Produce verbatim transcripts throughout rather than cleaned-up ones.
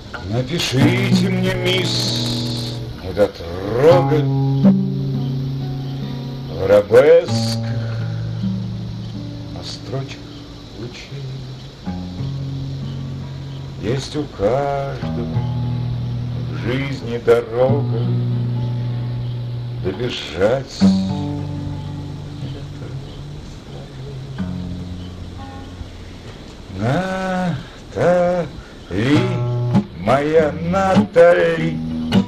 Напишите мне, мисс, недотрога, в арабесках, на строчках лучей. Есть у каждого в жизни дорога, добежать Натали, моя Натали,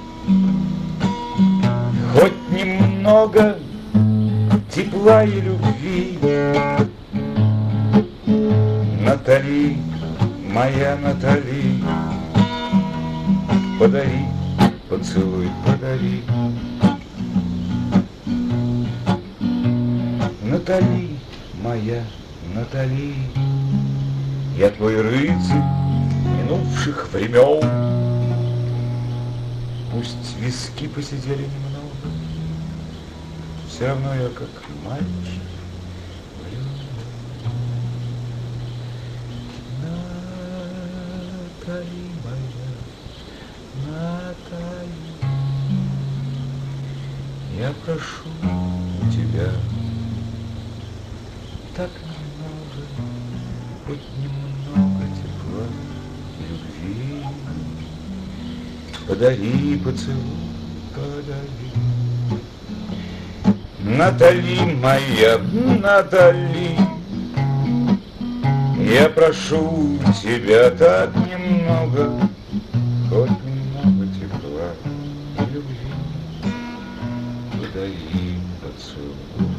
хоть немного тепла и любви. Натали, моя Натали, подари, поцелуй подари. Натали, моя Натали, я твой рыцарь минувших времен. Пусть виски посидели немного, все равно я как мальчик влюблен. Натали, моя Натали, я прошу тебя так немного, хоть немного тепла любви. Подари поцелуй, подари. Натали, моя Натали, я прошу тебя так немного, хоть немного тепла и любви. Подари поцелуй.